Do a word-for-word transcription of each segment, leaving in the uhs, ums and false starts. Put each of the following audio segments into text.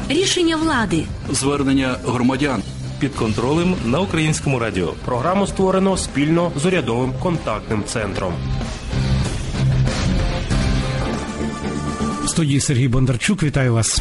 Рішення влади. Звернення громадян. Під контролем на Українському радіо. Програму створено спільно з урядовим контактним центром. В студії Сергій Бондарчук. Вітаю вас.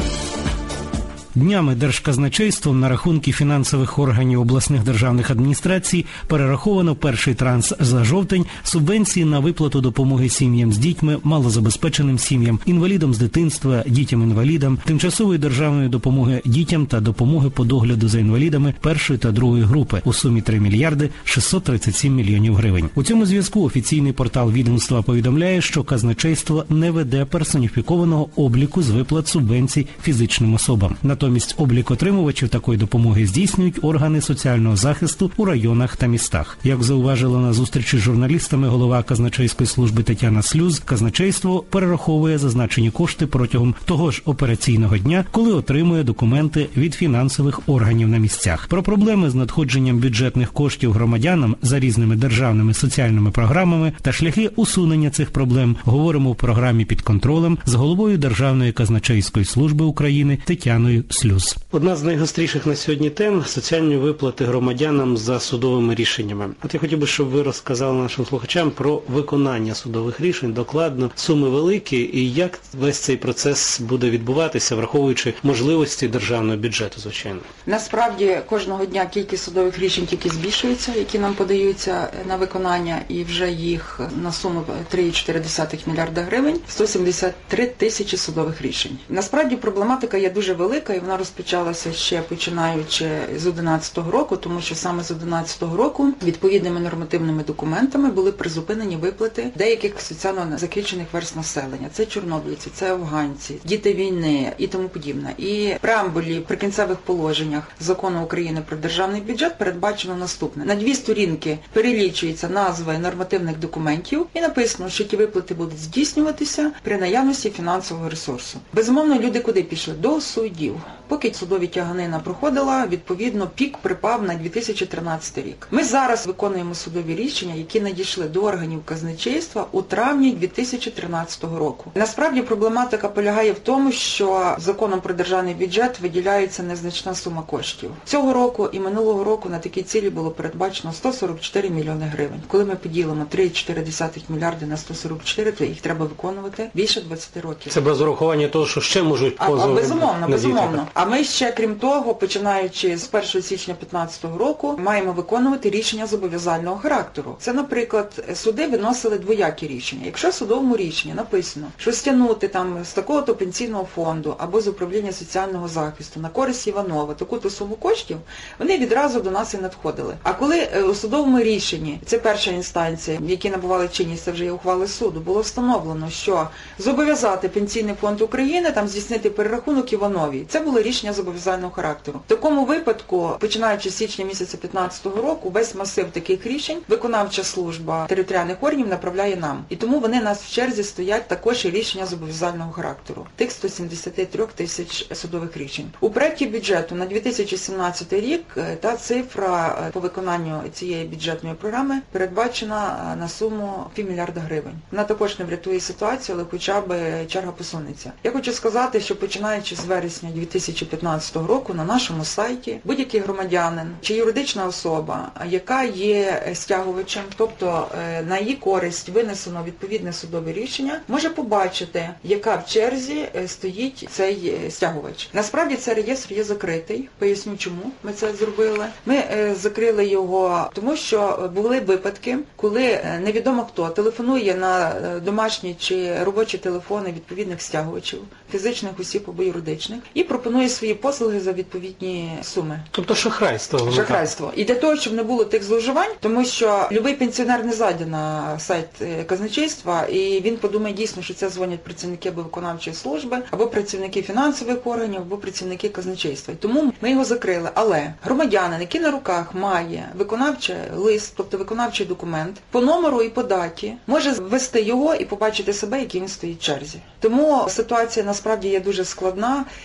Днями Держказначейством на рахунки фінансових органів обласних державних адміністрацій перераховано перший транш за жовтень субвенції на виплату допомоги сім'ям з дітьми, малозабезпеченим сім'ям, інвалідам з дитинства, дітям-інвалідам, тимчасової державної допомоги дітям та допомоги по догляду за інвалідами першої та другої групи у сумі три мільярди шістсот тридцять сім мільйонів гривень. У цьому зв'язку офіційний портал відомства повідомляє, що казначейство не веде персоніфікованого обліку з виплат субвенцій фізичним особам. Натомість облік отримувачів такої допомоги здійснюють органи соціального захисту у районах та містах. Як зауважила на зустрічі з журналістами голова казначейської служби Тетяна Слюз, казначейство перераховує зазначені кошти протягом того ж операційного дня, коли отримує документи від фінансових органів на місцях. Про проблеми з надходженням бюджетних коштів громадянам за різними державними соціальними програмами та шляхи усунення цих проблем говоримо в програмі «Під контролем» з головою Державної казначейської служби України Тетяною Слюз. Одна з найгостріших на сьогодні тем – соціальні виплати громадянам за судовими рішеннями. От я хотів би, щоб ви розказали нашим слухачам про виконання судових рішень, докладно, суми великі, і як весь цей процес буде відбуватися, враховуючи можливості державного бюджету, звичайно. Насправді, кожного дня кількість судових рішень тільки збільшується, які нам подаються на виконання, і вже їх на суму три цілих чотири десятих мільярда гривень, сто сімдесят три тисячі судових рішень. Насправді, проблематика є дуже велика, і вона розпочалася ще починаючи з одинадцятого року, тому що саме з одинадцятого року відповідними нормативними документами були призупинені виплати деяких соціально захищених верств населення. Це чорнобильці, це афганці, діти війни і тому подібне. І в преамбулі, в прикінцевих положеннях Закону України про державний бюджет передбачено наступне. На дві сторінки перелічується назви нормативних документів і написано, що ті виплати будуть здійснюватися при наявності фінансового ресурсу. Безумовно, люди куди пішли? До судів. Поки судові тяганина проходила, відповідно, пік припав на дві тисячі тринадцятий рік. Ми зараз виконуємо судові рішення, які надійшли до органів казначейства у травні дві тисячі тринадцятого року. Насправді проблематика полягає в тому, що Законом про державний бюджет виділяється незначна сума коштів. Цього року і минулого року на такі цілі було передбачено сто сорок чотири мільйони гривень. Коли ми поділимо три цілих чотири десятих мільярди на сто сорок чотири, то їх треба виконувати більше двадцяти років. Це без урахування того, що ще можуть позови. А, а безумовно, безумовно. А ми ще, крім того, починаючи з першого січня п'ятнадцятого року, маємо виконувати рішення зобов'язального характеру. Це, наприклад, суди виносили двоякі рішення. Якщо в судовому рішенні написано, що стягнути там з такого-то пенсійного фонду або з управління соціального захисту на користь Іванова таку-то суму коштів, вони відразу до нас і надходили. А коли у судовому рішенні, це перша інстанція, які набували чинність, це вже є ухвали суду, було встановлено, що зобов'язати Пенсійний фонд України там здійснити перерахунок Івановій. Це було рішення зобов'язального характеру. В такому випадку, починаючи з січня місяця п'ятнадцятого року, весь масив таких рішень виконавча служба територіальних органів направляє нам. І тому вони нас в черзі стоять також і рішення зобов'язального характеру. Тих сто сімдесят три тисяч судових рішень. У проекті бюджету на дві тисячі сімнадцятий рік та цифра по виконанню цієї бюджетної програми передбачена на суму півмільярда гривень. Вона також не врятує ситуацію, але хоча б черга посунеться. Я хочу сказати, що починаючи з вересня дві тисячі п'ятнадцятого року на нашому сайті будь-який громадянин чи юридична особа, яка є стягувачем, тобто на її користь винесено відповідне судове рішення, може побачити, яка в черзі стоїть цей стягувач. Насправді цей реєстр є закритий. Поясню, чому ми це зробили. Ми закрили його, тому що були випадки, коли невідомо хто телефонує на домашні чи робочі телефони відповідних стягувачів, фізичних осіб або юридичних, і пропонує свої послуги за відповідні суми. Тобто шахрайство. Шахрайство. І для того, щоб не було тих зловживань, тому що любий пенсіонер не зайде на сайт казначейства, і він подумає дійсно, що це дзвонять працівники або виконавчої служби, або працівники фінансових органів, або працівники казначейства. І тому ми його закрили. Але громадянин, який на руках має виконавчий лист, тобто виконавчий документ, по номеру і по даті, може ввести його і побачити себе, який він стоїть в черзі. Тому ситуація насправді є дуже складна, і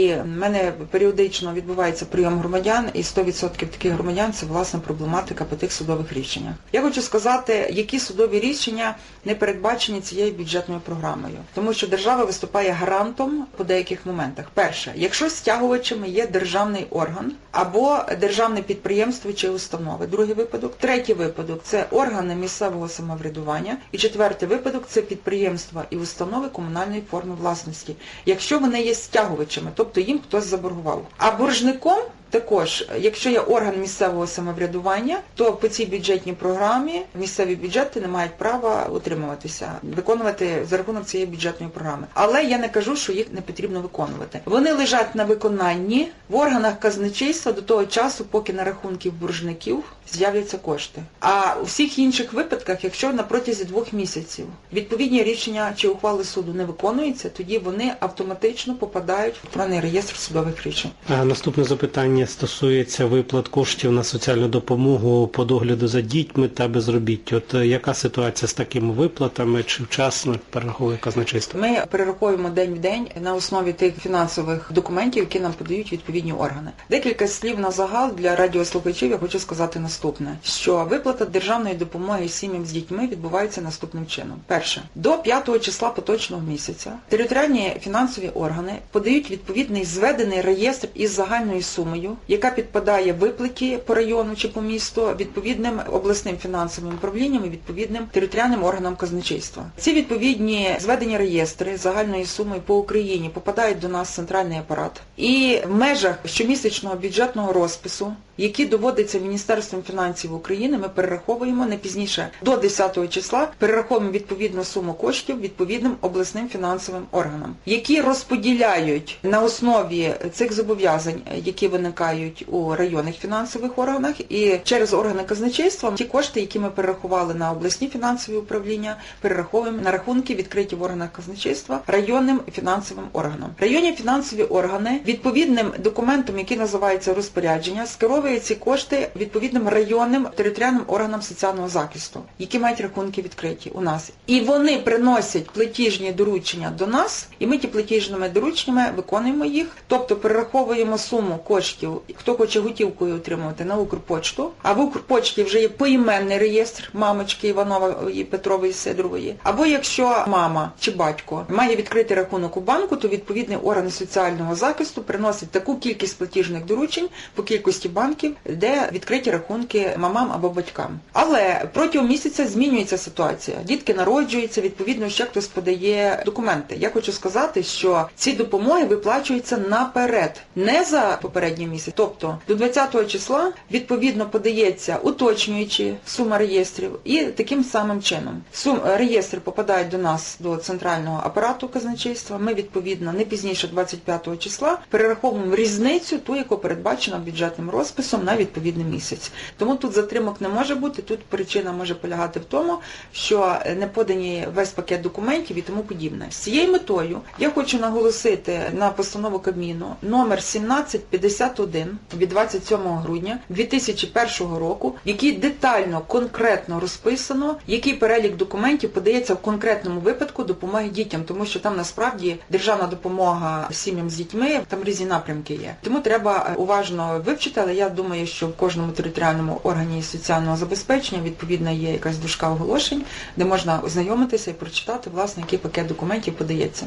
І в мене періодично відбувається прийом громадян, і сто відсотків таких громадян – це, власне, проблематика по тих судових рішеннях. Я хочу сказати, які судові рішення не передбачені цією бюджетною програмою. Тому що держава виступає гарантом по деяких моментах. Перше, якщо стягувачами є державний орган або державне підприємство чи установи. Другий випадок. Третій випадок – це органи місцевого самоврядування. І четвертий випадок – це підприємства і установи комунальної форми власності. Якщо вони є стягувачами, тобто їм хтось заборгував. А боржником також, якщо є орган місцевого самоврядування, то по цій бюджетній програмі місцеві бюджети не мають права утримуватися, виконувати за рахунок цієї бюджетної програми. Але я не кажу, що їх не потрібно виконувати. Вони лежать на виконанні в органах казначейства до того часу, поки на рахунків боржників з'являться кошти. А у всіх інших випадках, якщо на протязі двох місяців відповідні рішення чи ухвали суду не виконуються, тоді вони автоматично попадають в електронний реєстр судових рішень. А наступне запитання стосується виплат коштів на соціальну допомогу по догляду за дітьми та безробіттю. От яка ситуація з такими виплатами? Чи вчасно перераховує казначейство? Ми перераховуємо день в день на основі тих фінансових документів, які нам подають відповідні органи. Декілька слів на загал для радіослухачів я хочу сказати наступне, що виплата державної допомоги сім'ям з дітьми відбувається наступним чином. Перше. До п'ятого числа поточного місяця територіальні фінансові органи подають відповідний зведений реєстр із загальною сумою, яка підпадає виплаті по району чи по місту відповідним обласним фінансовим управлінням і відповідним територіальним органам казначейства. Ці відповідні зведені реєстри загальною сумою по Україні попадають до нас в центральний апарат. І в межах щомісячного бюджетного розпису, які доводиться Міністерством фінансів України, ми перераховуємо не пізніше до десятого числа, перераховуємо відповідну суму коштів відповідним обласним фінансовим органам, які розподіляють на основі цих зобов'язань, які виникають у районних фінансових органах, і через органи казначейства ті кошти, які ми перерахували на обласні фінансові управління, перераховуємо на рахунки, відкриті в органах казначейства, районним фінансовим органам. Районні фінансові органи відповідним документом, який називається розпорядження, скеровує ці кошти відповідним районним територіальним органам соціального захисту, які мають рахунки відкриті у нас. І вони приносять платіжні доручення до нас, і ми ті платіжними дорученнями виконуємо їх, тобто перераховуємо суму коштів, хто хоче готівкою отримувати, на Укрпочту, а в Укрпочті вже є поіменний реєстр мамочки Іванової, Петрової, Сидорової. Або якщо мама чи батько має відкрити рахунок у банку, то відповідний орган соціального захисту приносить таку кількість платіжних доручень по кількості банків, де відкриті рахунки мамам або батькам. Але протягом місяця змінюється ситуація. Дітки народжуються, відповідно, ще хтось подає документи. Я хочу сказати, що ці допомоги виплачуються наперед, не за попередній місяць. Тобто до двадцятого числа відповідно подається уточнюючи сума реєстрів і таким самим чином. Сум реєстри попадають до нас, до центрального апарату казначейства. Ми відповідно не пізніше двадцять п'ятого числа перераховуємо різницю, ту, яку передбачено бюджетним розписом на відповідний місяць. Тому тут затримок не може бути, тут причина може полягати в тому, що не подані весь пакет документів і тому подібне. З цією метою я хочу наголосити на постанову Кабміну номер сімнадцять п'ятдесят один від двадцять сьомого грудня дві тисячі першого року, в якій детально, конкретно розписано, який перелік документів подається в конкретному випадку допомоги дітям, тому що там насправді державна допомога сім'ям з дітьми, там різні напрямки є. Тому треба уважно вивчити, але я думаю, що в кожному територіальному органі соціального забезпечення відповідно є якась дошка оголошень, де можна ознайомитися і прочитати, власне, який пакет документів подається.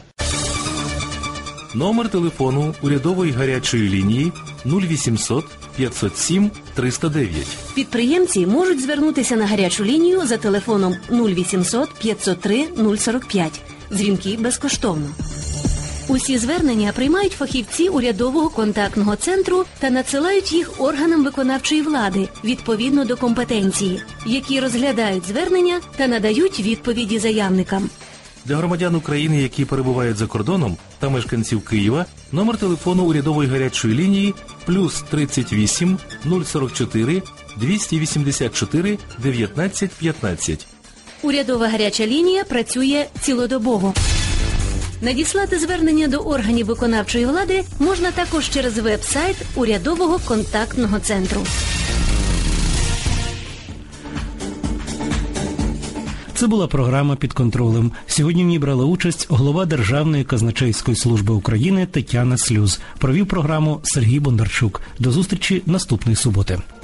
Номер телефону урядової гарячої лінії нуль вісімсот п'ятсот сім триста дев'ять. Підприємці можуть звернутися на гарячу лінію за телефоном нуль вісімсот п'ятсот три нуль сорок п'ять. Дзвінки безкоштовно. Усі звернення приймають фахівці урядового контактного центру та надсилають їх органам виконавчої влади відповідно до компетенції, які розглядають звернення та надають відповіді заявникам. Для громадян України, які перебувають за кордоном, та мешканців Києва, номер телефону урядової гарячої лінії плюс тридцять вісім нуль сорок чотири двісті вісімдесят чотири дев'ятнадцять п'ятнадцять. Урядова гаряча лінія працює цілодобово. Надіслати звернення до органів виконавчої влади можна також через веб-сайт урядового контактного центру. Це була програма «Під контролем». Сьогодні в ній брала участь голова Державної казначейської служби України Тетяна Слюз. Провів програму Сергій Бондарчук. До зустрічі наступної суботи.